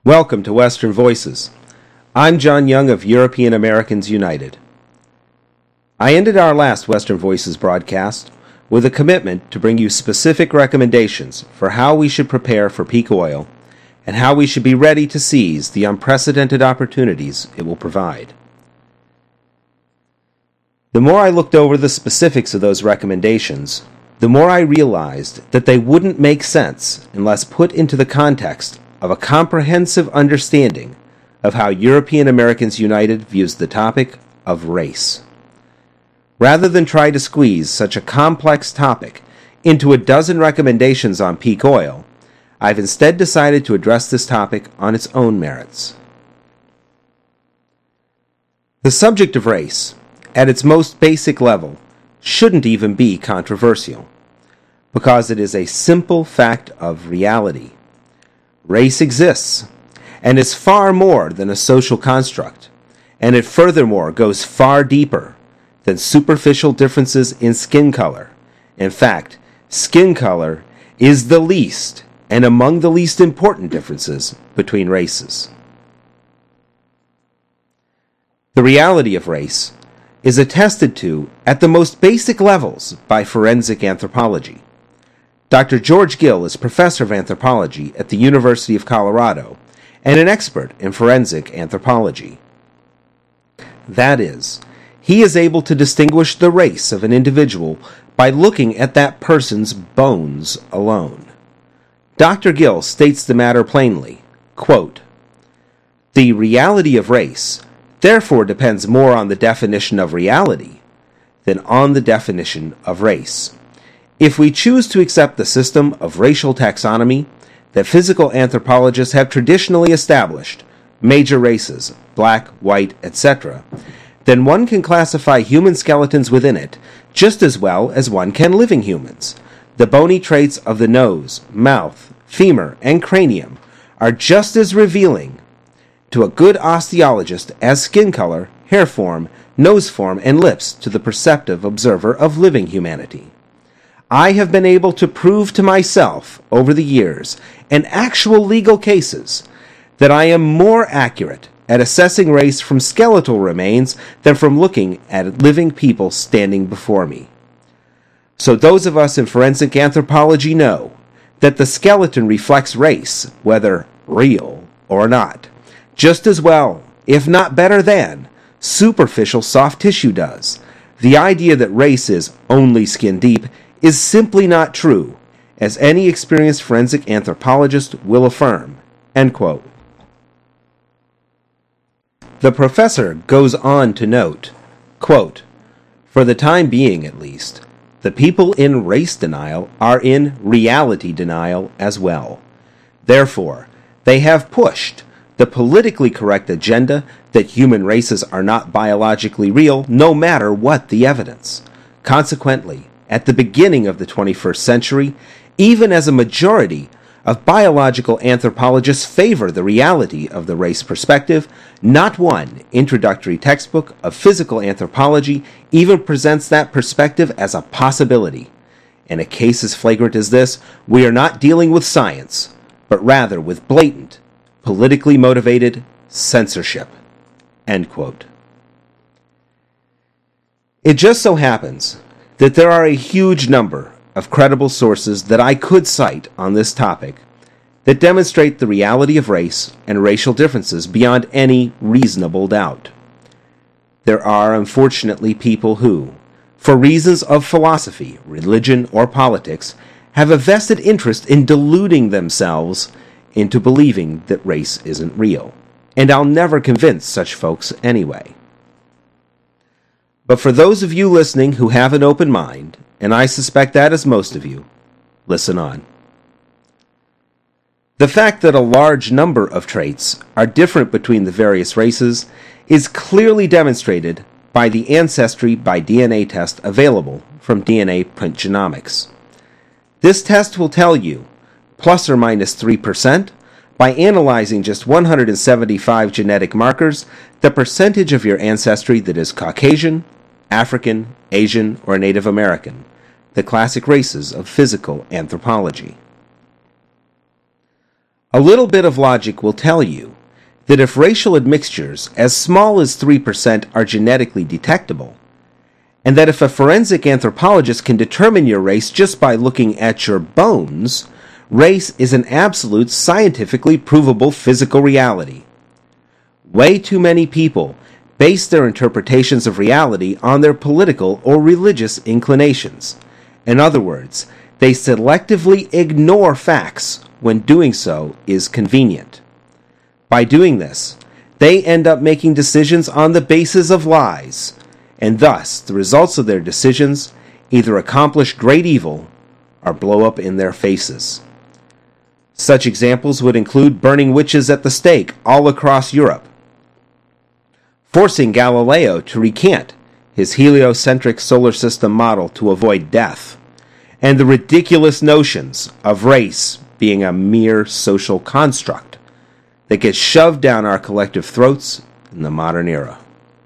Welcome to Western Voices. I'm John Young of European Americans United. I ended our last Western Voices broadcast with a commitment to bring you specific recommendations for how we should prepare for peak oil and how we should be ready to seize the unprecedented opportunities it will provide. The more I looked over the specifics of those recommendations, the more I realized that they wouldn't make sense unless put into the context of a comprehensive understanding of how European Americans United views the topic of race. Rather than try to squeeze such a complex topic into a dozen recommendations on peak oil, I've instead decided to address this topic on its own merits. The subject of race, at its most basic level, shouldn't even be controversial, because it is a simple fact of reality. Race exists, and is far more than a social construct, and it furthermore goes far deeper than superficial differences in skin color. In fact, skin color is the least and among the least important differences between races. The reality of race is attested to at the most basic levels by forensic anthropology. Dr. George Gill is professor of anthropology at the University of Colorado and an expert in forensic anthropology. That is, he is able to distinguish the race of an individual by looking at that person's bones alone. Dr. Gill states the matter plainly, quote, "The reality of race therefore depends more on the definition of reality than on the definition of race. If we choose to accept the system of racial taxonomy that physical anthropologists have traditionally established, major races, black, white, etc., then one can classify human skeletons within it just as well as one can living humans. The bony traits of the nose, mouth, femur, and cranium are just as revealing to a good osteologist as skin color, hair form, nose form, and lips to the perceptive observer of living humanity. I have been able to prove to myself over the years, in actual legal cases, that I am more accurate at assessing race from skeletal remains than from looking at living people standing before me. So those of us in forensic anthropology know that the skeleton reflects race, whether real or not, just as well, if not better than, superficial soft tissue does. The idea that race is only skin deep is simply not true, as any experienced forensic anthropologist will affirm." End quote. The professor goes on to note, quote, "For the time being at least, the people in race denial are in reality denial as well. Therefore, they have pushed the politically correct agenda that human races are not biologically real, no matter what the evidence. Consequently, at the beginning of the 21st century, even as a majority of biological anthropologists favor the reality of the race perspective, not one introductory textbook of physical anthropology even presents that perspective as a possibility. In a case as flagrant as this, we are not dealing with science, but rather with blatant, politically motivated censorship." End quote. It just so happens that there are a huge number of credible sources that I could cite on this topic that demonstrate the reality of race and racial differences beyond any reasonable doubt. There are unfortunately people who, for reasons of philosophy, religion, or politics, have a vested interest in deluding themselves into believing that race isn't real, and I'll never convince such folks anyway. But for those of you listening who have an open mind, and I suspect that is most of you, listen on. The fact that a large number of traits are different between the various races is clearly demonstrated by the Ancestry by DNA test available from DNA Print Genomics. This test will tell you, plus or minus 3%, by analyzing just 175 genetic markers, the percentage of your ancestry that is Caucasian, African, Asian, or Native American, the classic races of physical anthropology. A little bit of logic will tell you that if racial admixtures as small as 3% are genetically detectable, and that if a forensic anthropologist can determine your race just by looking at your bones, race is an absolute scientifically provable physical reality. Way too many people base their interpretations of reality on their political or religious inclinations. In other words, they selectively ignore facts when doing so is convenient. By doing this, they end up making decisions on the basis of lies, and thus the results of their decisions either accomplish great evil or blow up in their faces. Such examples would include burning witches at the stake all across Europe, forcing Galileo to recant his heliocentric solar system model to avoid death, and the ridiculous notions of race being a mere social construct that gets shoved down our collective throats in the modern era.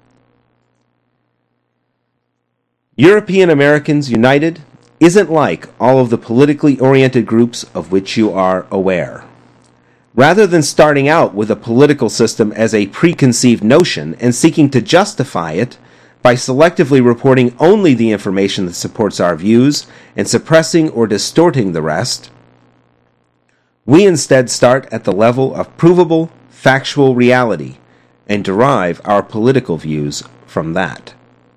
European Americans United isn't like all of the politically oriented groups of which you are aware. Rather than starting out with a political system as a preconceived notion and seeking to justify it by selectively reporting only the information that supports our views and suppressing or distorting the rest, we instead start at the level of provable, factual reality and derive our political views from that.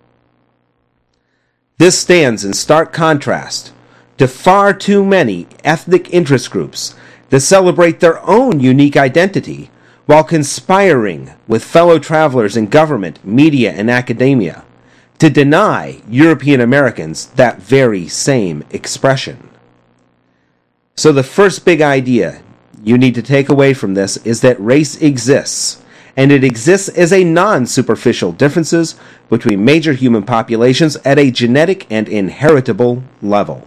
This stands in stark contrast to far too many ethnic interest groups that celebrate their own unique identity while conspiring with fellow travelers in government, media, and academia to deny European Americans that very same expression. So the first big idea you need to take away from this is that race exists, and it exists as a non-superficial differences between major human populations at a genetic and inheritable level.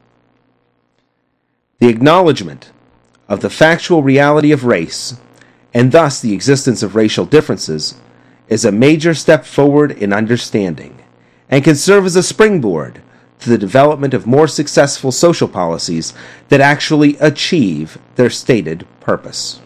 The acknowledgement of the factual reality of race, and thus the existence of racial differences, is a major step forward in understanding, and can serve as a springboard to the development of more successful social policies that actually achieve their stated purpose.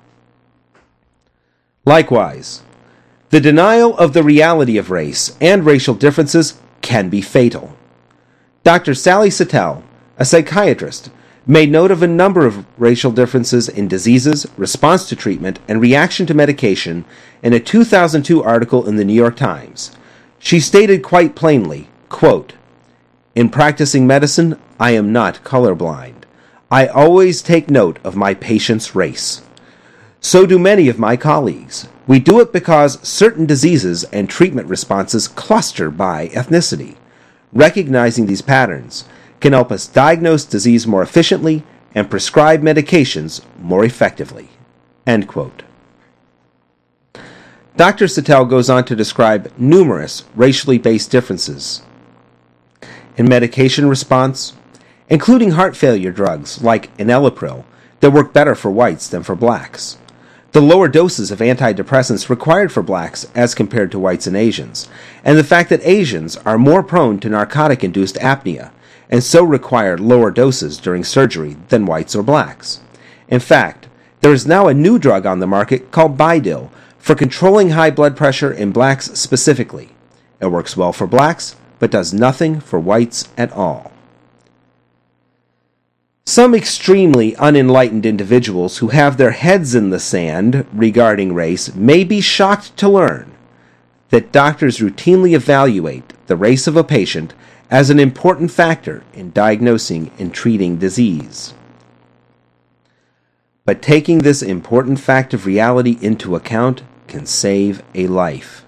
Likewise, the denial of the reality of race and racial differences can be fatal. Dr. Sally Satel, a psychiatrist, made note of a number of racial differences in diseases, response to treatment, and reaction to medication in a 2002 article in the New York Times. She stated quite plainly, quote, "In practicing medicine, I am not colorblind. I always take note of my patient's race. So do many of my colleagues. We do it because certain diseases and treatment responses cluster by ethnicity. Recognizing these patterns can help us diagnose disease more efficiently and prescribe medications more effectively." End quote. Dr. Satel goes on to describe numerous racially based differences in medication response, including heart failure drugs like enalapril that work better for whites than for blacks, the lower doses of antidepressants required for blacks as compared to whites and Asians, and the fact that Asians are more prone to narcotic-induced apnea and so require lower doses during surgery than whites or blacks. In fact, there is now a new drug on the market called Bidil for controlling high blood pressure in blacks specifically. It works well for blacks, but does nothing for whites at all. Some extremely unenlightened individuals who have their heads in the sand regarding race may be shocked to learn that doctors routinely evaluate the race of a patient as an important factor in diagnosing and treating disease. But taking this important fact of reality into account can save a life.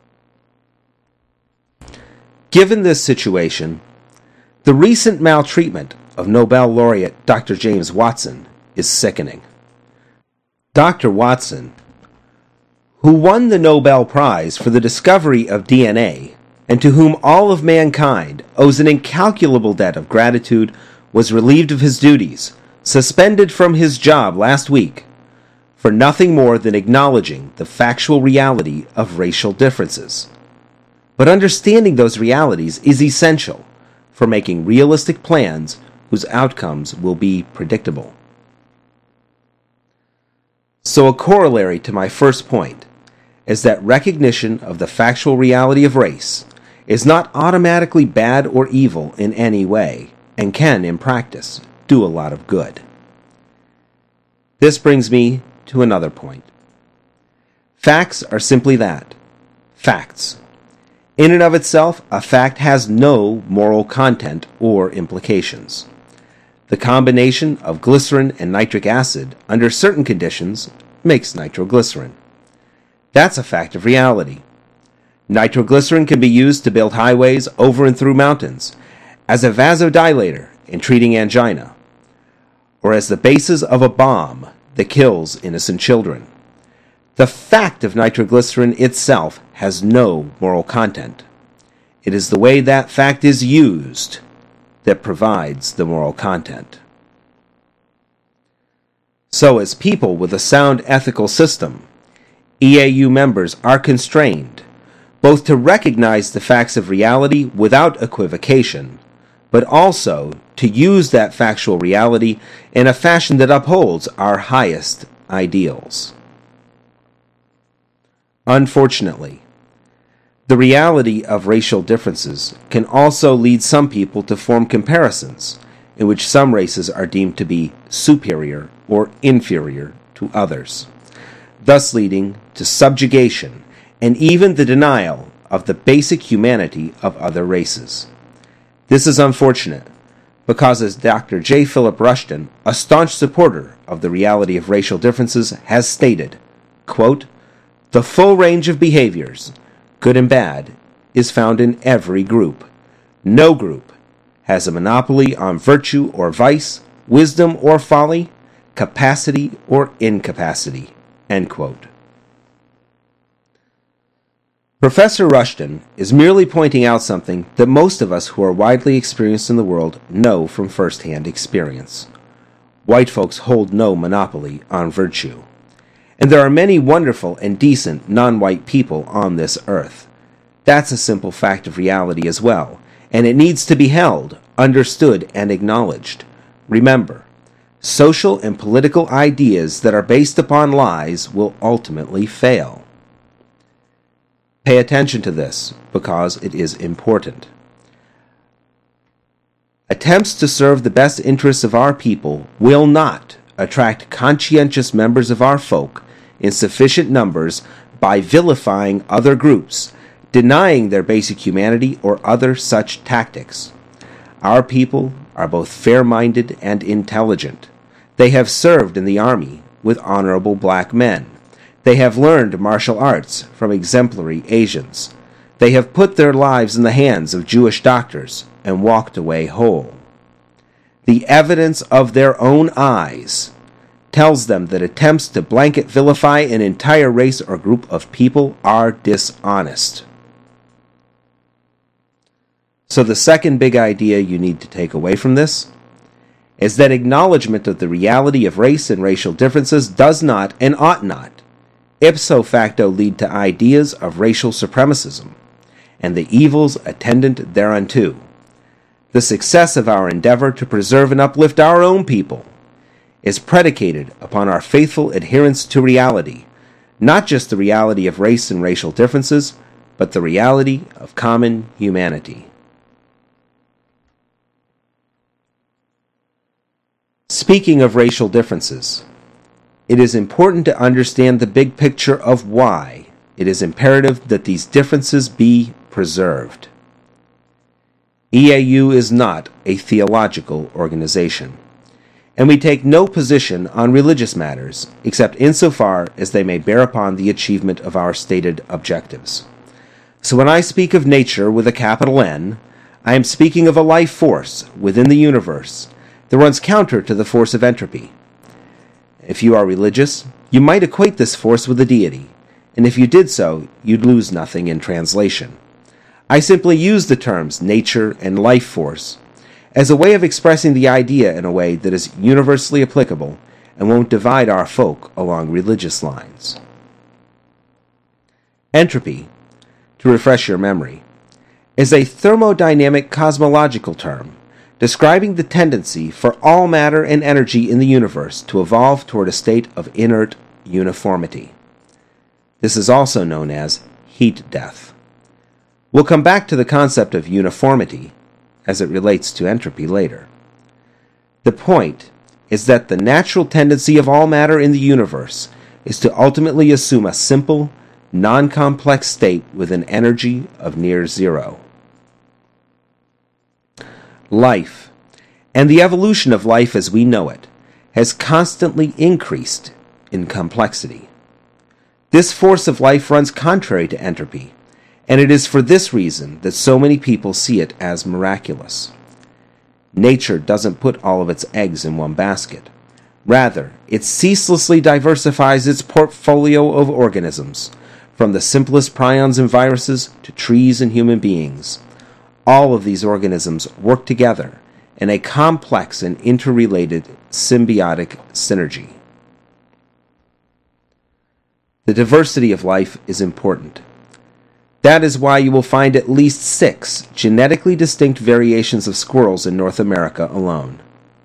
Given this situation, the recent maltreatment of Nobel laureate Dr. James Watson is sickening. Dr. Watson, who won the Nobel Prize for the discovery of DNA, and to whom all of mankind owes an incalculable debt of gratitude, was relieved of his duties, suspended from his job last week, for nothing more than acknowledging the factual reality of racial differences. But understanding those realities is essential for making realistic plans whose outcomes will be predictable. So a corollary to my first point is that recognition of the factual reality of race is not automatically bad or evil in any way, and can, in practice, do a lot of good. This brings me to another point. Facts are simply that, facts. In and of itself, a fact has no moral content or implications. The combination of glycerin and nitric acid under certain conditions makes nitroglycerin. That's a fact of reality. Nitroglycerin can be used to build highways over and through mountains, as a vasodilator in treating angina, or as the basis of a bomb that kills innocent children. The fact of nitroglycerin itself has no moral content. It is the way that fact is used that provides the moral content. So, as people with a sound ethical system, EAU members are constrained both to recognize the facts of reality without equivocation, but also to use that factual reality in a fashion that upholds our highest ideals. Unfortunately, the reality of racial differences can also lead some people to form comparisons in which some races are deemed to be superior or inferior to others, thus leading to subjugation and even the denial of the basic humanity of other races. This is unfortunate because, as Dr. J. Philip Rushton, a staunch supporter of the reality of racial differences, has stated, quote, "The full range of behaviors, good and bad, is found in every group. No group has a monopoly on virtue or vice, wisdom or folly, capacity or incapacity." End quote. Professor Rushton is merely pointing out something that most of us who are widely experienced in the world know from first-hand experience. White folks hold no monopoly on virtue. And there are many wonderful and decent non-white people on this earth. That's a simple fact of reality as well, and it needs to be held, understood, and acknowledged. Remember, social and political ideas that are based upon lies will ultimately fail. Pay attention to this, because it is important. Attempts to serve the best interests of our people will not attract conscientious members of our folk in sufficient numbers by vilifying other groups, denying their basic humanity, or other such tactics. Our people are both fair-minded and intelligent. They have served in the army with honorable black men. They have learned martial arts from exemplary Asians. They have put their lives in the hands of Jewish doctors and walked away whole. The evidence of their own eyes tells them that attempts to blanket vilify an entire race or group of people are dishonest. So the second big idea you need to take away from this is that acknowledgement of the reality of race and racial differences does not and ought not ipso facto lead to ideas of racial supremacism and the evils attendant thereunto. The success of our endeavor to preserve and uplift our own people is predicated upon our faithful adherence to reality, not just the reality of race and racial differences, but the reality of common humanity. Speaking of racial differences, it is important to understand the big picture of why it is imperative that these differences be preserved. EAU is not a theological organization, and we take no position on religious matters except insofar as they may bear upon the achievement of our stated objectives. So when I speak of nature with a capital N, I am speaking of a life force within the universe that runs counter to the force of entropy. If you are religious, you might equate this force with a deity, and if you did so, you'd lose nothing in translation. I simply use the terms nature and life force as a way of expressing the idea in a way that is universally applicable and won't divide our folk along religious lines. Entropy, to refresh your memory, is a thermodynamic cosmological term describing the tendency for all matter and energy in the universe to evolve toward a state of inert uniformity. This is also known as heat death. We'll come back to the concept of uniformity as it relates to entropy later. The point is that the natural tendency of all matter in the universe is to ultimately assume a simple, non-complex state with an energy of near zero. Life, and the evolution of life as we know it, has constantly increased in complexity. This force of life runs contrary to entropy, and it is for this reason that so many people see it as miraculous. Nature doesn't put all of its eggs in one basket. Rather, it ceaselessly diversifies its portfolio of organisms, from the simplest prions and viruses to trees and human beings. All of these organisms work together in a complex and interrelated symbiotic synergy. The diversity of life is important. That is why you will find at least 6 genetically distinct variations of squirrels in North America alone.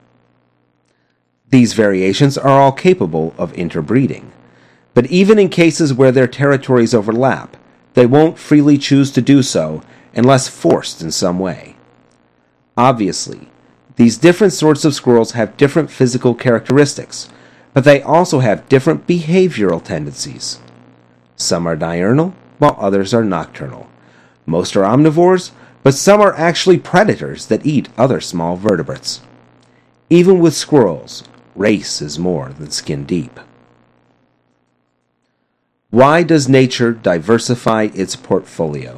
These variations are all capable of interbreeding, but even in cases where their territories overlap, they won't freely choose to do so unless forced in some way. Obviously, these different sorts of squirrels have different physical characteristics, but they also have different behavioral tendencies. Some are diurnal, while others are nocturnal. Most are omnivores, but some are actually predators that eat other small vertebrates. Even with squirrels, race is more than skin deep. Why does nature diversify its portfolio?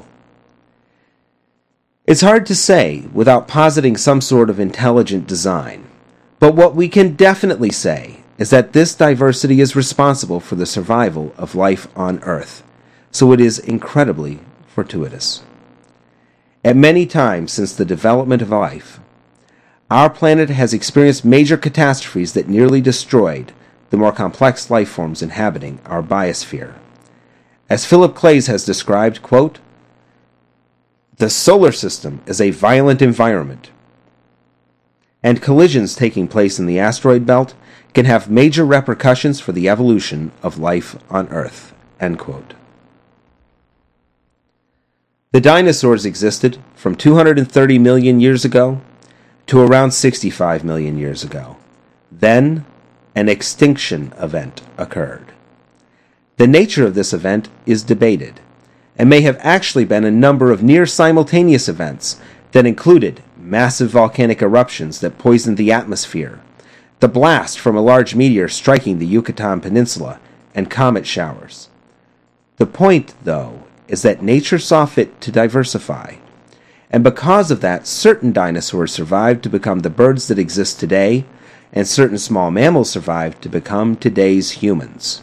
It's hard to say without positing some sort of intelligent design, but what we can definitely say is that this diversity is responsible for the survival of life on Earth, so it is incredibly fortuitous. At many times since the development of life, our planet has experienced major catastrophes that nearly destroyed the more complex life forms inhabiting our biosphere. As Philip Clays has described, quote, "The solar system is a violent environment, and collisions taking place in the asteroid belt can have major repercussions for the evolution of life on Earth." End quote. The dinosaurs existed from 230 million years ago to around 65 million years ago. Then, an extinction event occurred. The nature of this event is debated, and may have actually been a number of near-simultaneous events that included massive volcanic eruptions that poisoned the atmosphere, the blast from a large meteor striking the Yucatan Peninsula, and comet showers. The point, though, is that nature saw fit to diversify, and because of that, certain dinosaurs survived to become the birds that exist today, and certain small mammals survived to become today's humans.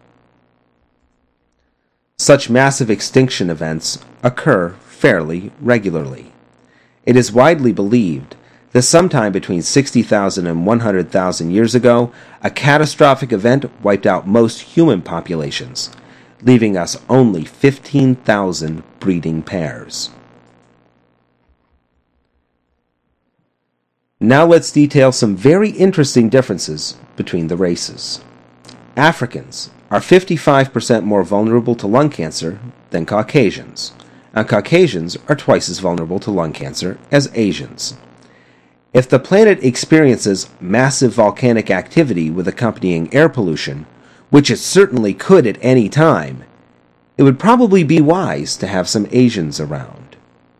Such massive extinction events occur fairly regularly. It is widely believed that sometime between 60,000 and 100,000 years ago, a catastrophic event wiped out most human populations, leaving us only 15,000 breeding pairs. Now let's detail some very interesting differences between the races. Africans are 55% more vulnerable to lung cancer than Caucasians, and Caucasians are twice as vulnerable to lung cancer as Asians. If the planet experiences massive volcanic activity with accompanying air pollution, which it certainly could at any time, it would probably be wise to have some Asians around.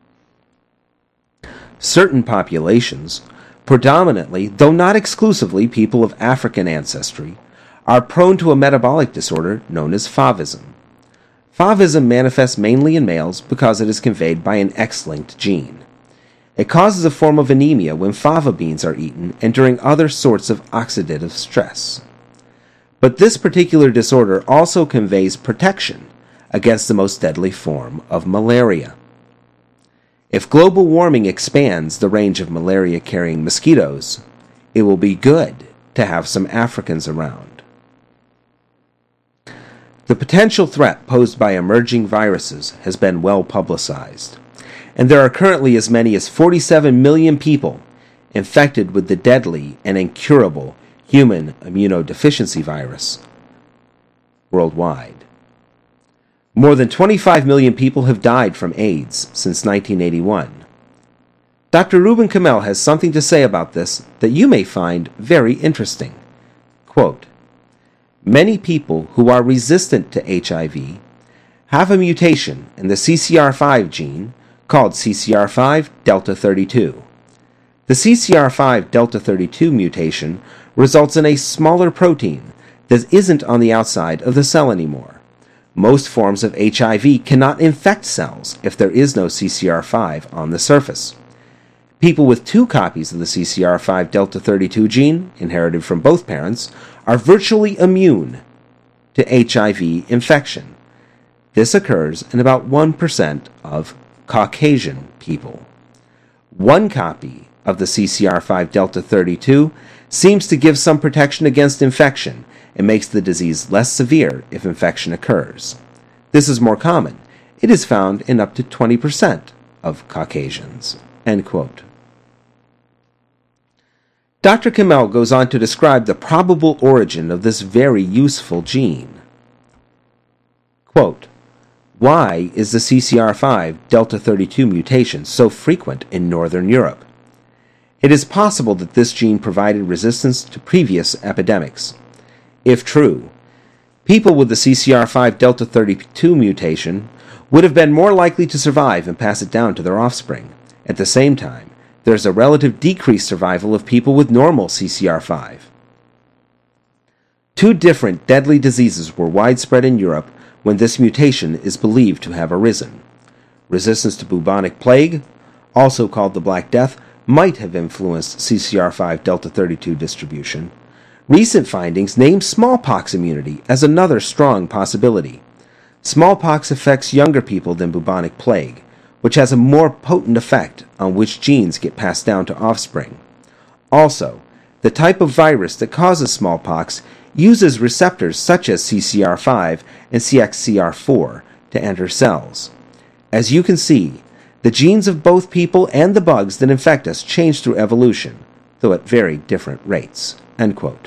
Certain populations, predominantly, though not exclusively, people of African ancestry, are prone to a metabolic disorder known as Fauvism. Fauvism manifests mainly in males because it is conveyed by an X-linked gene. It causes a form of anemia when fava beans are eaten and during other sorts of oxidative stress. But this particular disorder also conveys protection against the most deadly form of malaria. If global warming expands the range of malaria-carrying mosquitoes, it will be good to have some Africans around. The potential threat posed by emerging viruses has been well publicized, and there are currently as many as 47 million people infected with the deadly and incurable human immunodeficiency virus, worldwide. More than 25 million people have died from AIDS since 1981. Dr. Reuben Kamel has something to say about this that you may find very interesting. Quote, "Many people who are resistant to HIV have a mutation in the CCR5 gene called CCR5 delta 32. The CCR5 delta 32 mutation results in a smaller protein that isn't on the outside of the cell anymore. Most forms of HIV cannot infect cells if there is no CCR5 on the surface. People with 2 copies of the CCR5 delta 32 gene, inherited from both parents, are virtually immune to HIV infection. This occurs in about 1% of Caucasian people. 1 copy of the CCR5 delta 32 seems to give some protection against infection and makes the disease less severe if infection occurs. This is more common. It is found in up to 20% of Caucasians." End quote. Dr. Kamel goes on to describe the probable origin of this very useful gene. Quote, "Why is the CCR5 delta 32 mutation so frequent in Northern Europe? It is possible that this gene provided resistance to previous epidemics. If true, people with the CCR5 delta 32 mutation would have been more likely to survive and pass it down to their offspring. At the same time, there is a relative decreased survival of people with normal CCR5. 2 different deadly diseases were widespread in Europe when this mutation is believed to have arisen. Resistance to bubonic plague, also called the Black Death, might have influenced CCR5 delta 32 distribution. Recent findings name smallpox immunity as another strong possibility. Smallpox affects younger people than bubonic plague, which has a more potent effect on which genes get passed down to offspring. Also, the type of virus that causes smallpox uses receptors such as CCR5 and CXCR4 to enter cells. As you can see, the genes of both people and the bugs that infect us change through evolution, though at very different rates." End quote.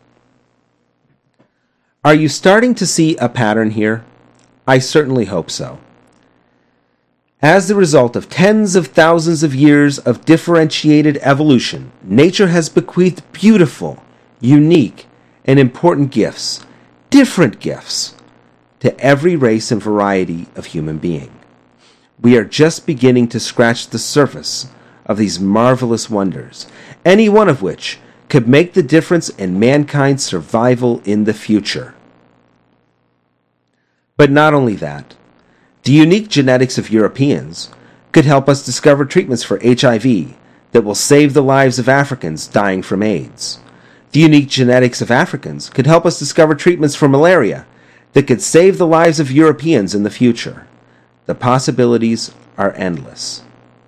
Are you starting to see a pattern here? I certainly hope so. As the result of tens of thousands of years of differentiated evolution, nature has bequeathed beautiful, unique, and important gifts, different gifts, to every race and variety of human being. We are just beginning to scratch the surface of these marvelous wonders, any one of which could make the difference in mankind's survival in the future. But not only that, the unique genetics of Europeans could help us discover treatments for HIV that will save the lives of Africans dying from AIDS. The unique genetics of Africans could help us discover treatments for malaria that could save the lives of Europeans in the future. The possibilities are endless.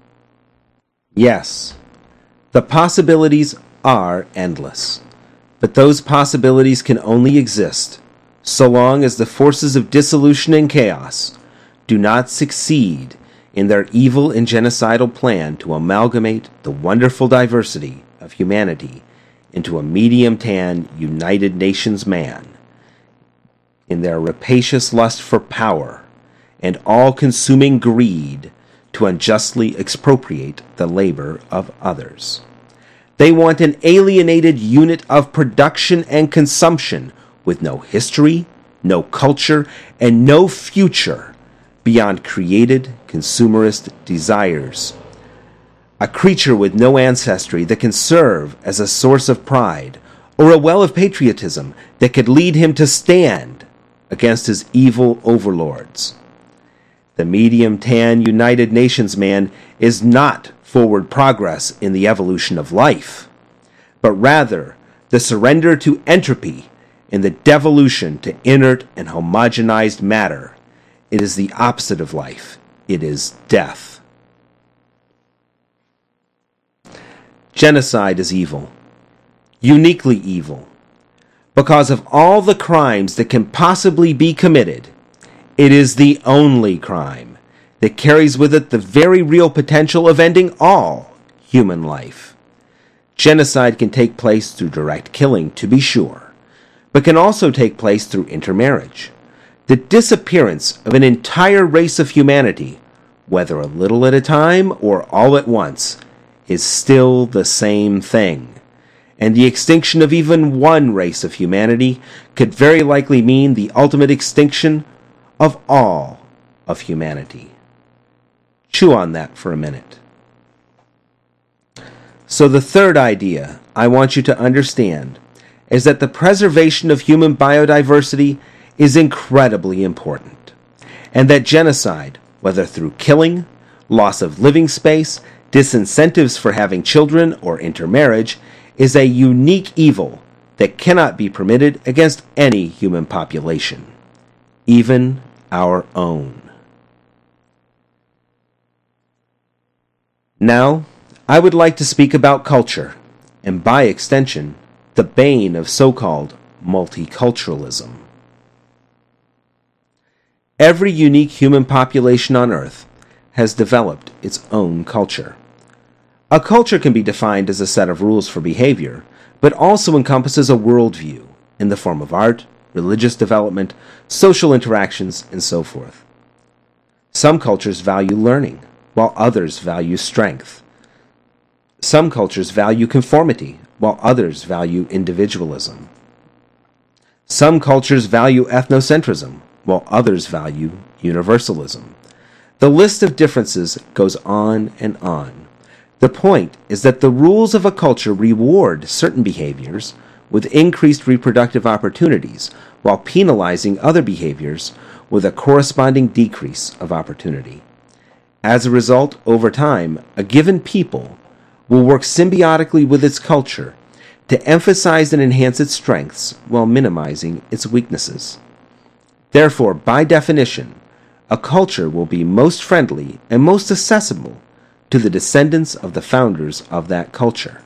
Yes, the possibilities are endless. But those possibilities can only exist so long as the forces of dissolution and chaos do not succeed in their evil and genocidal plan to amalgamate the wonderful diversity of humanity into a medium-tan United Nations man in their rapacious lust for power and all-consuming greed to unjustly expropriate the labor of others. They want an alienated unit of production and consumption with no history, no culture, and no future beyond created consumerist desires. A creature with no ancestry that can serve as a source of pride or a well of patriotism that could lead him to stand against his evil overlords. The medium-tan United Nations man is not forward progress in the evolution of life, but rather the surrender to entropy in the devolution to inert and homogenized matter. It is the opposite of life. It is death. Genocide is evil, uniquely evil. Because of all the crimes that can possibly be committed, it is the only crime that carries with it the very real potential of ending all human life. Genocide can take place through direct killing, to be sure, but can also take place through intermarriage. The disappearance of an entire race of humanity, whether a little at a time or all at once, is still the same thing. And the extinction of even one race of humanity could very likely mean the ultimate extinction of all of humanity. Chew on that for a minute. So the third idea I want you to understand is that the preservation of human biodiversity is incredibly important, and that genocide, whether through killing, loss of living space, disincentives for having children, or intermarriage, is a unique evil that cannot be permitted against any human population, even our own. Now, I would like to speak about culture, and by extension, the bane of so-called multiculturalism. Every unique human population on Earth has developed its own culture. A culture can be defined as a set of rules for behavior, but also encompasses a worldview in the form of art, religious development, social interactions, and so forth. Some cultures value learning, while others value strength. Some cultures value conformity, while others value individualism. Some cultures value ethnocentrism, while others value universalism. The list of differences goes on and on. The point is that the rules of a culture reward certain behaviors with increased reproductive opportunities, while penalizing other behaviors with a corresponding decrease of opportunity. As a result, over time, a given people will work symbiotically with its culture to emphasize and enhance its strengths while minimizing its weaknesses. Therefore, by definition, a culture will be most friendly and most accessible to the descendants of the founders of that culture.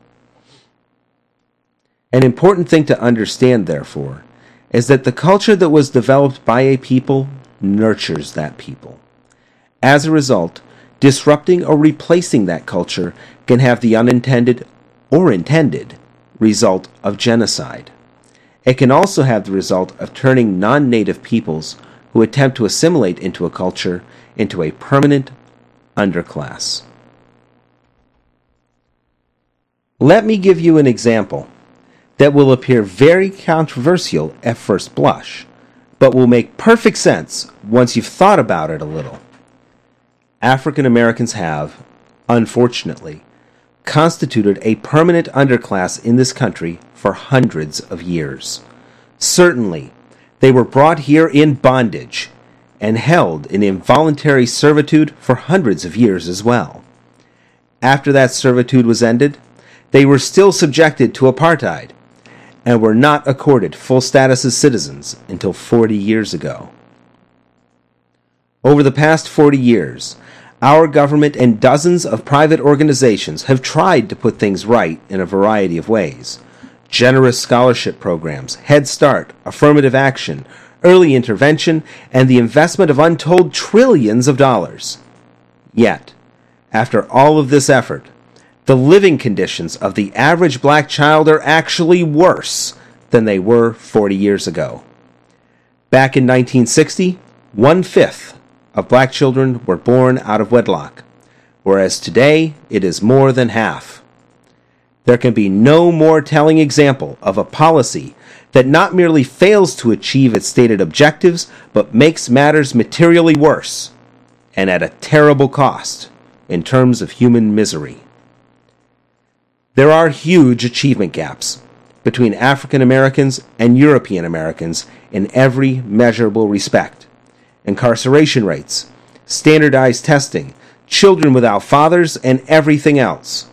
An important thing to understand, therefore, is that the culture that was developed by a people nurtures that people. As a result, disrupting or replacing that culture can have the unintended or intended result of genocide. It can also have the result of turning non-native peoples who attempt to assimilate into a culture into a permanent underclass. Let me give you an example that will appear very controversial at first blush, but will make perfect sense once you've thought about it a little. African Americans have, unfortunately, constituted a permanent underclass in this country for hundreds of years. Certainly, they were brought here in bondage and held in involuntary servitude for hundreds of years as well. After that servitude was ended, they were still subjected to apartheid and were not accorded full status as citizens until 40 years ago. Over the past 40 years, our government and dozens of private organizations have tried to put things right in a variety of ways. Generous scholarship programs, Head Start, affirmative action, early intervention, and the investment of untold trillions of dollars. Yet, after all of this effort, the living conditions of the average black child are actually worse than they were 40 years ago. Back in 1960, 1/5 of black children were born out of wedlock, whereas today it is more than half. There can be no more telling example of a policy that not merely fails to achieve its stated objectives, but makes matters materially worse, and at a terrible cost in terms of human misery. There are huge achievement gaps between African Americans and European Americans in every measurable respect. Incarceration rates, standardized testing, children without fathers, and everything else.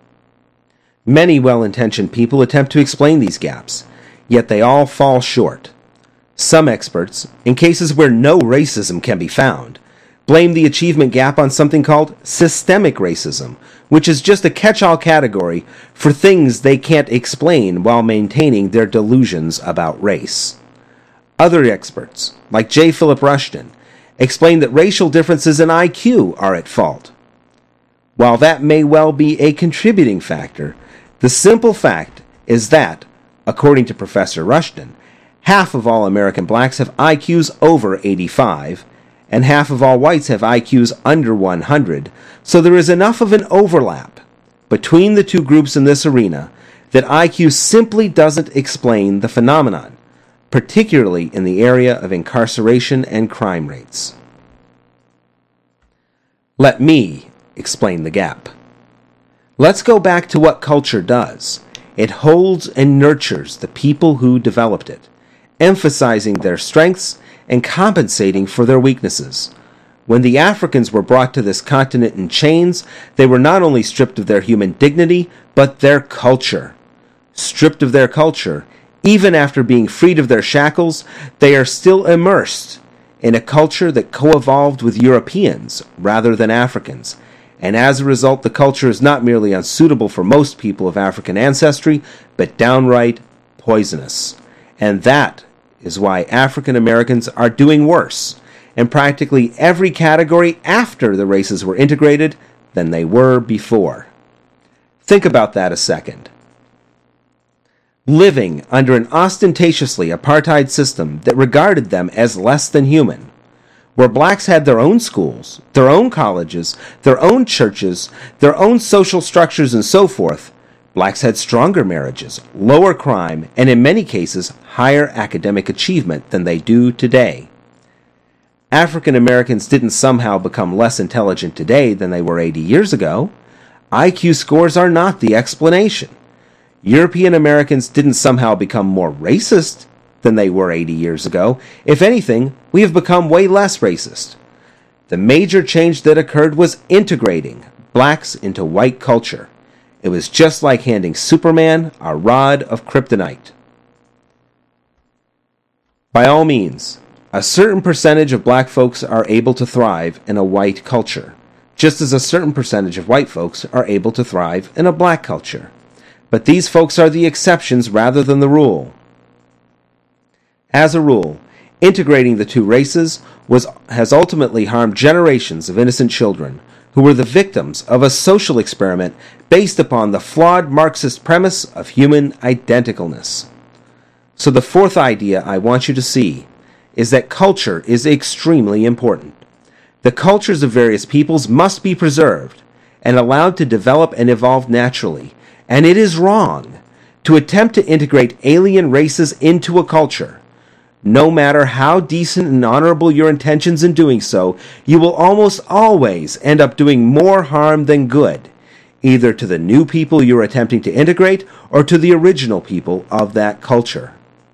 Many well-intentioned people attempt to explain these gaps, yet they all fall short. Some experts, in cases where no racism can be found, blame the achievement gap on something called systemic racism, which is just a catch-all category for things they can't explain while maintaining their delusions about race. Other experts, like J. Philip Rushton, explain that racial differences in IQ are at fault. While that may well be a contributing factor, the simple fact is that, According to Professor Rushton, half of all American blacks have IQs over 85, and half of all whites have IQs under 100, so there is enough of an overlap between the two groups in this arena that IQ simply doesn't explain the phenomenon, particularly in the area of incarceration and crime rates. Let me explain the gap. Let's go back to what culture does. It holds and nurtures the people who developed it, emphasizing their strengths and compensating for their weaknesses. When the Africans were brought to this continent in chains, they were not only stripped of their human dignity, but their culture. Stripped of their culture, even after being freed of their shackles, they are still immersed in a culture that co-evolved with Europeans rather than Africans, and as a result the culture is not merely unsuitable for most people of African ancestry, but downright poisonous. And that is why African Americans are doing worse in practically every category after the races were integrated than they were before. Think about that a second. Living under an ostentatiously apartheid system that regarded them as less than human, where blacks had their own schools, their own colleges, their own churches, their own social structures, and so forth, blacks had stronger marriages, lower crime, and in many cases, higher academic achievement than they do today. African Americans didn't somehow become less intelligent today than they were 80 years ago. IQ scores are not the explanation. European Americans didn't somehow become more racist than they were 80 years ago. If anything, we have become way less racist. The major change that occurred was integrating blacks into white culture. It was just like handing Superman a rod of kryptonite. By all means, a certain percentage of black folks are able to thrive in a white culture, just as a certain percentage of white folks are able to thrive in a black culture. But these folks are the exceptions rather than the rule. As a rule, integrating the two races has ultimately harmed generations of innocent children who were the victims of a social experiment based upon the flawed Marxist premise of human identicalness. So the fourth idea I want you to see is that culture is extremely important. The cultures of various peoples must be preserved and allowed to develop and evolve naturally, and it is wrong to attempt to integrate alien races into a culture. No matter how decent and honorable your intentions in doing so, you will almost always end up doing more harm than good, either to the new people you're attempting to integrate or to the original people of that culture.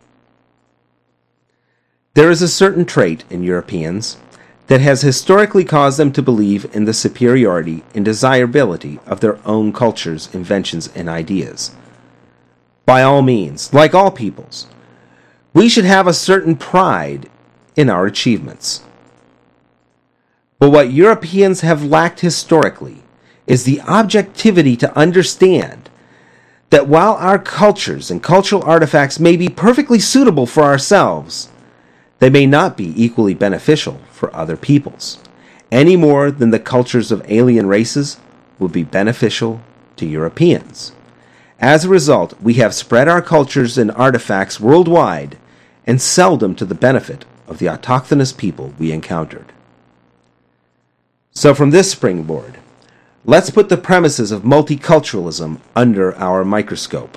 There is a certain trait in Europeans that has historically caused them to believe in the superiority and desirability of their own culture's inventions and ideas. By all means, like all peoples, we should have a certain pride in our achievements. But what Europeans have lacked historically is the objectivity to understand that while our cultures and cultural artifacts may be perfectly suitable for ourselves, they may not be equally beneficial for other peoples, any more than the cultures of alien races would be beneficial to Europeans. As a result, we have spread our cultures and artifacts worldwide and seldom to the benefit of the autochthonous people we encountered. So from this springboard, let's put the premises of multiculturalism under our microscope.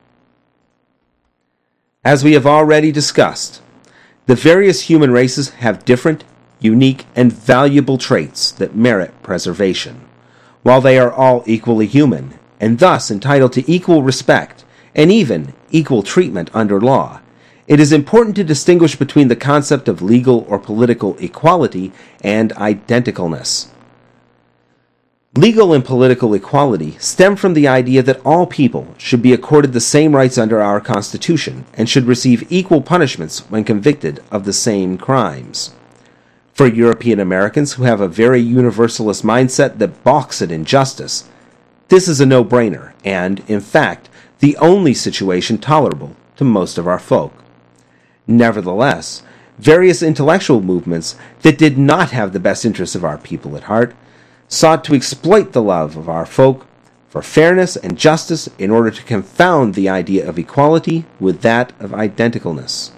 As we have already discussed, the various human races have different, unique, and valuable traits that merit preservation. While they are all equally human, and thus entitled to equal respect, and even equal treatment under law, it is important to distinguish between the concept of legal or political equality and identicalness. Legal and political equality stem from the idea that all people should be accorded the same rights under our Constitution and should receive equal punishments when convicted of the same crimes. For European Americans who have a very universalist mindset that balks at injustice, this is a no-brainer and, in fact, the only situation tolerable to most of our folk. Nevertheless, various intellectual movements that did not have the best interests of our people at heart sought to exploit the love of our folk for fairness and justice in order to confound the idea of equality with that of identicalness.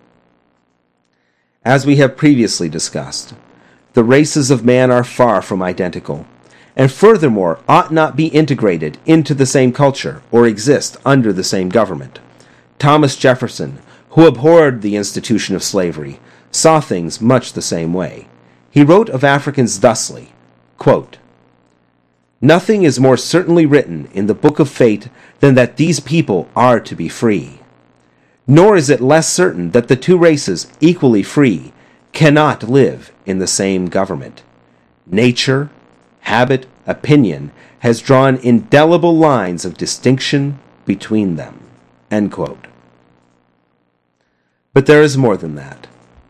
As we have previously discussed, the races of man are far from identical, and furthermore ought not be integrated into the same culture or exist under the same government. Thomas Jefferson, who abhorred the institution of slavery, saw things much the same way. He wrote of Africans thusly, quote, "Nothing is more certainly written in the book of fate than that these people are to be free. Nor is it less certain that the two races, equally free, cannot live in the same government. Nature, habit, opinion has drawn indelible lines of distinction between them." End quote. But there is more than that.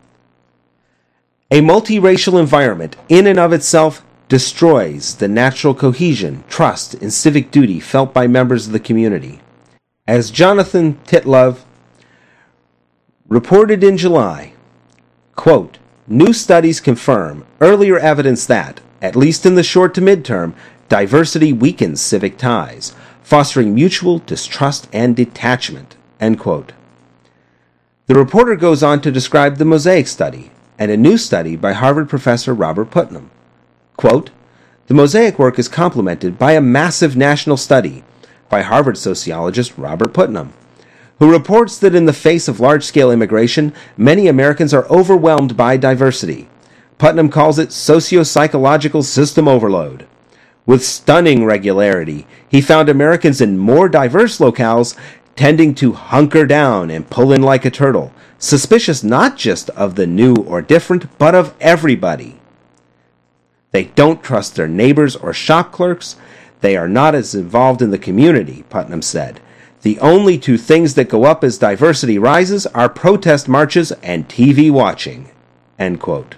A multiracial environment in and of itself destroys the natural cohesion, trust, and civic duty felt by members of the community. As Jonathan Tittlove reported in July, quote, "New studies confirm earlier evidence that, at least in the short to midterm, diversity weakens civic ties, fostering mutual distrust and detachment." End quote. The reporter goes on to describe the Mosaic study and a new study by Harvard professor Robert Putnam. Quote, "The Mosaic work is complemented by a massive national study by Harvard sociologist Robert Putnam, who reports that in the face of large-scale immigration, many Americans are overwhelmed by diversity. Putnam calls it socio-psychological system overload. With stunning regularity, he found Americans in more diverse locales tending to hunker down and pull in like a turtle, suspicious not just of the new or different, but of everybody. They don't trust their neighbors or shop clerks. They are not as involved in the community," Putnam said. "The only two things that go up as diversity rises are protest marches and TV watching." End quote.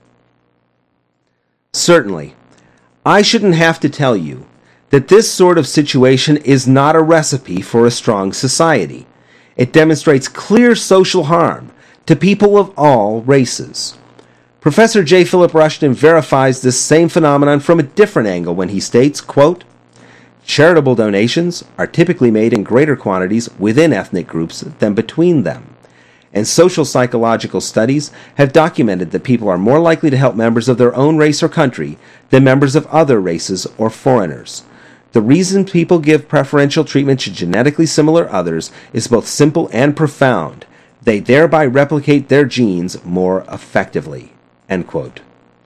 Certainly, I shouldn't have to tell you that this sort of situation is not a recipe for a strong society. It demonstrates clear social harm to people of all races. Professor J. Philip Rushton verifies this same phenomenon from a different angle when he states, quote, "Charitable donations are typically made in greater quantities within ethnic groups than between them, and social psychological studies have documented that people are more likely to help members of their own race or country than members of other races or foreigners. The reason people give preferential treatment to genetically similar others is both simple and profound. They thereby replicate their genes more effectively." End quote.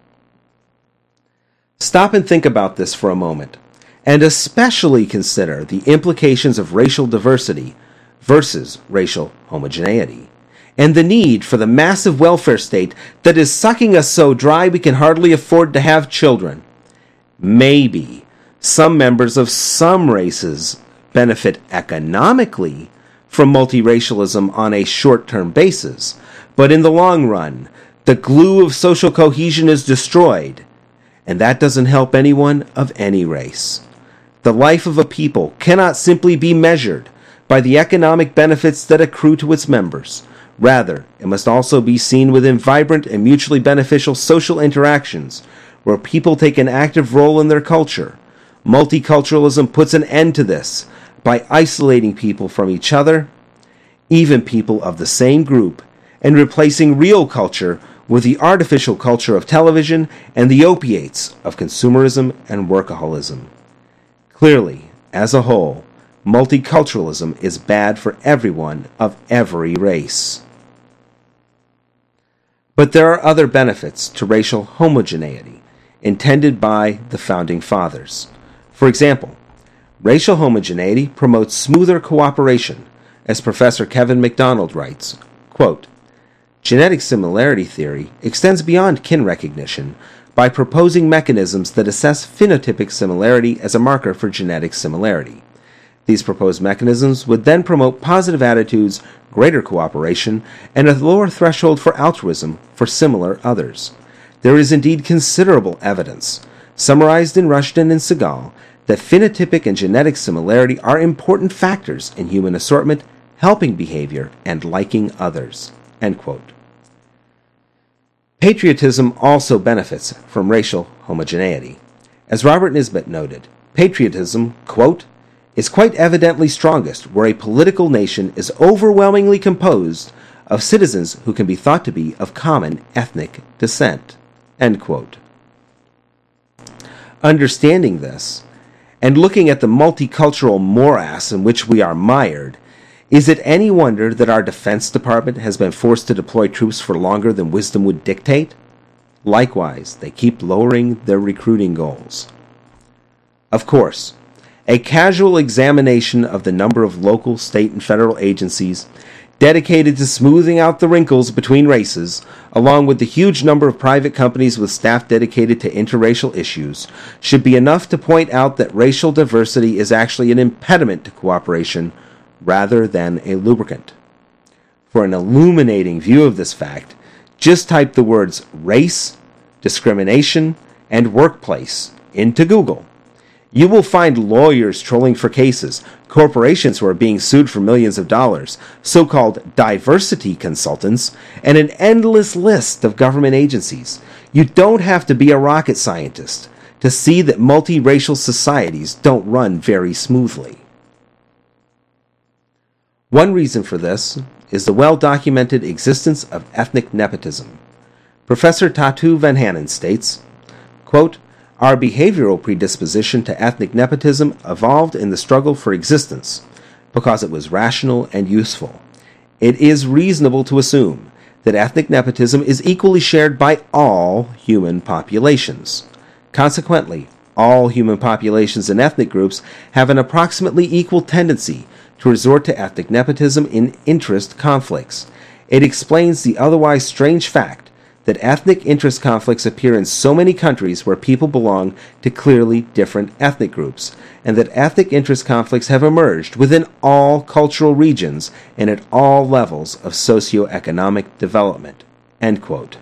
Stop and think about this for a moment, and especially consider the implications of racial diversity versus racial homogeneity, and the need for the massive welfare state that is sucking us so dry we can hardly afford to have children. Maybe some members of some races benefit economically from multiracialism on a short-term basis, but in the long run, the glue of social cohesion is destroyed, and that doesn't help anyone of any race. The life of a people cannot simply be measured by the economic benefits that accrue to its members. Rather, it must also be seen within vibrant and mutually beneficial social interactions where people take an active role in their culture. Multiculturalism puts an end to this by isolating people from each other, even people of the same group, and replacing real culture with the artificial culture of television and the opiates of consumerism and workaholism. Clearly, as a whole, multiculturalism is bad for everyone of every race. But there are other benefits to racial homogeneity intended by the Founding Fathers. For example, racial homogeneity promotes smoother cooperation, as Professor Kevin MacDonald writes, quote, "Genetic similarity theory extends beyond kin recognition by proposing mechanisms that assess phenotypic similarity as a marker for genetic similarity. These proposed mechanisms would then promote positive attitudes, greater cooperation, and a lower threshold for altruism for similar others. There is indeed considerable evidence, summarized in Rushton and Segal, that phenotypic and genetic similarity are important factors in human assortment, helping behavior, and liking others." End quote. Patriotism also benefits from racial homogeneity. As Robert Nisbet noted, Patriotism, quote, is quite evidently strongest where a political nation is overwhelmingly composed of citizens who can be thought to be of common ethnic descent, end quote. Understanding this, and looking at the multicultural morass in which we are mired, is it any wonder that our Defense Department has been forced to deploy troops for longer than wisdom would dictate? Likewise, they keep lowering their recruiting goals. Of course, a casual examination of the number of local, state, and federal agencies dedicated to smoothing out the wrinkles between races, along with the huge number of private companies with staff dedicated to interracial issues, should be enough to point out that racial diversity is actually an impediment to cooperation rather than a lubricant. For an illuminating view of this fact, just type the words race, discrimination, and workplace into Google. You will find lawyers trolling for cases, corporations who are being sued for millions of dollars, so-called diversity consultants, and an endless list of government agencies. You don't have to be a rocket scientist to see that multiracial societies don't run very smoothly. One reason for this is the well-documented existence of ethnic nepotism. Professor Tatu Van Hanen states, quote, our behavioral predisposition to ethnic nepotism evolved in the struggle for existence because it was rational and useful. It is reasonable to assume that ethnic nepotism is equally shared by all human populations. Consequently, all human populations and ethnic groups have an approximately equal tendency to resort to ethnic nepotism in interest conflicts. It explains the otherwise strange fact that ethnic interest conflicts appear in so many countries where people belong to clearly different ethnic groups, and that ethnic interest conflicts have emerged within all cultural regions and at all levels of socioeconomic development, end quote.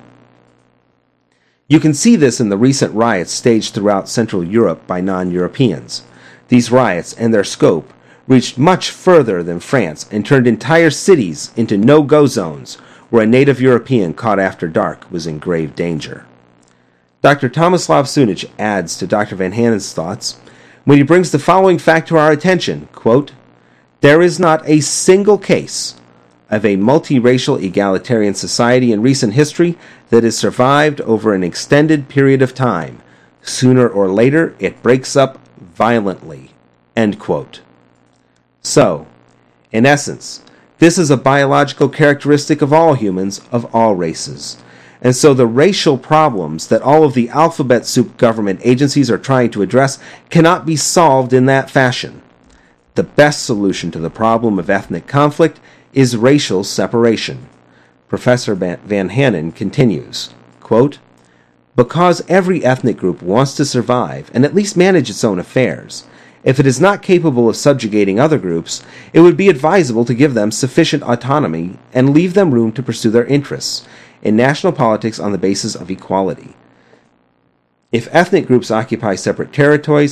You can see this in the recent riots staged throughout Central Europe by non-Europeans. These riots and their scope reached much further than France and turned entire cities into no-go zones where a native European caught after dark was in grave danger. Dr. Tomislav Sunic adds to Dr. Van Hanen's thoughts when he brings the following fact to our attention, quote, there is not a single case of a multiracial egalitarian society in recent history that has survived over an extended period of time. Sooner or later, it breaks up violently, end quote. So, in essence, this is a biological characteristic of all humans, of all races. And so the racial problems that all of the alphabet soup government agencies are trying to address cannot be solved in that fashion. The best solution to the problem of ethnic conflict is racial separation. Professor Van Hanen continues, quote, because every ethnic group wants to survive and at least manage its own affairs, if it is not capable of subjugating other groups, it would be advisable to give them sufficient autonomy and leave them room to pursue their interests in national politics on the basis of equality. If ethnic groups occupy separate territories,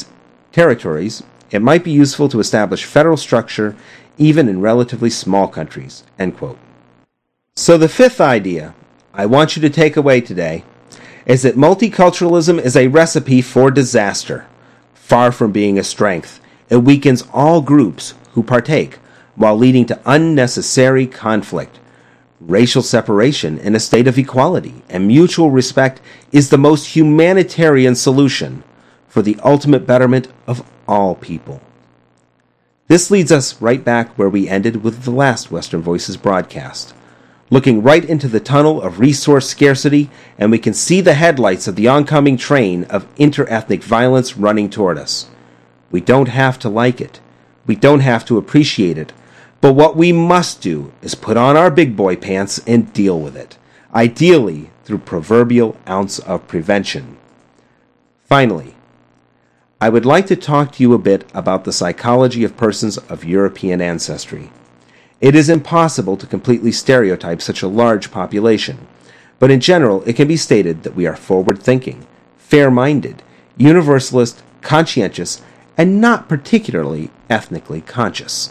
it might be useful to establish federal structure even in relatively small countries, end quote. So the fifth idea I want you to take away today is that multiculturalism is a recipe for disaster. Far from being a strength, it weakens all groups who partake while leading to unnecessary conflict. Racial separation in a state of equality and mutual respect is the most humanitarian solution for the ultimate betterment of all people. This leads us right back where we ended with the last Western Voices broadcast. Looking right into the tunnel of resource scarcity, and we can see the headlights of the oncoming train of interethnic violence running toward us. We don't have to like it. We don't have to appreciate it. But what we must do is put on our big boy pants and deal with it, ideally through proverbial ounce of prevention. Finally, I would like to talk to you a bit about the psychology of persons of European ancestry. It is impossible to completely stereotype such a large population, but in general it can be stated that we are forward-thinking, fair-minded, universalist, conscientious, and not particularly ethnically conscious.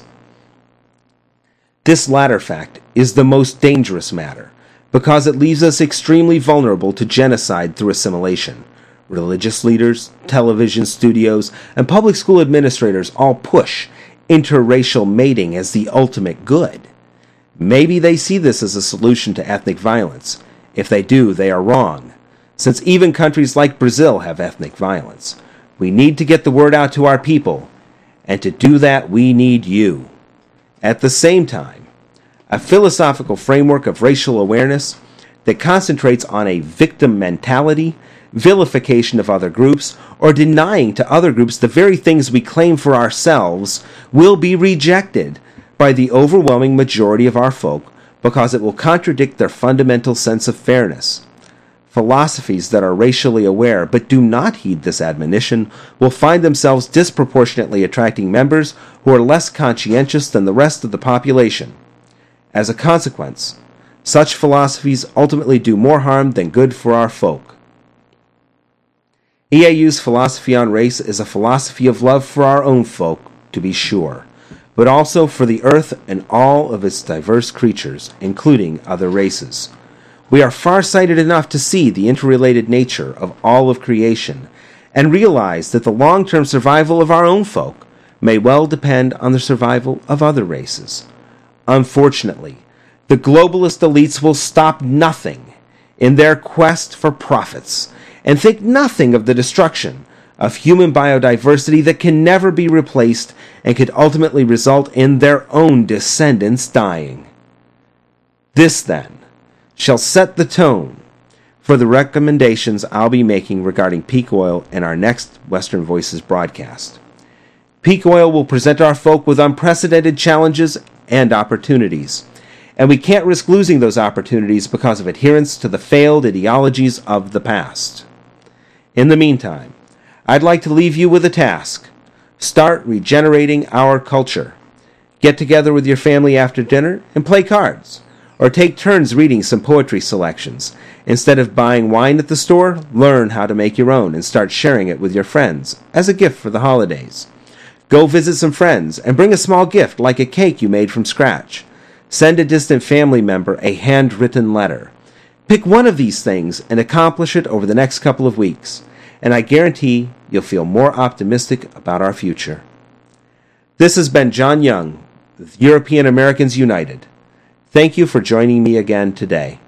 This latter fact is the most dangerous matter, because it leaves us extremely vulnerable to genocide through assimilation. Religious leaders, television studios, and public school administrators all push interracial mating as the ultimate good. Maybe they see this as a solution to ethnic violence. If they do, they are wrong, since even countries like Brazil have ethnic violence. We need to get the word out to our people, and to do that we need you. At the same time, a philosophical framework of racial awareness that concentrates on a victim mentality, vilification of other groups, or denying to other groups the very things we claim for ourselves will be rejected by the overwhelming majority of our folk because it will contradict their fundamental sense of fairness. Philosophies that are racially aware but do not heed this admonition will find themselves disproportionately attracting members who are less conscientious than the rest of the population. As a consequence, such philosophies ultimately do more harm than good for our folk. EAU's philosophy on race is a philosophy of love for our own folk, to be sure, but also for the earth and all of its diverse creatures, including other races. We are far-sighted enough to see the interrelated nature of all of creation and realize that the long-term survival of our own folk may well depend on the survival of other races. Unfortunately, the globalist elites will stop nothing in their quest for profits and think nothing of the destruction of human biodiversity that can never be replaced and could ultimately result in their own descendants dying. This, then, shall set the tone for the recommendations I'll be making regarding peak oil in our next Western Voices broadcast. Peak oil will present our folk with unprecedented challenges and opportunities, and we can't risk losing those opportunities because of adherence to the failed ideologies of the past. In the meantime, I'd like to leave you with a task. Start regenerating our culture. Get together with your family after dinner and play cards, or take turns reading some poetry selections. Instead of buying wine at the store, learn how to make your own and start sharing it with your friends as a gift for the holidays. Go visit some friends and bring a small gift like a cake you made from scratch. Send a distant family member a handwritten letter. Pick one of these things and accomplish it over the next couple of weeks, and I guarantee you'll feel more optimistic about our future. This has been John Young with European Americans United. Thank you for joining me again today.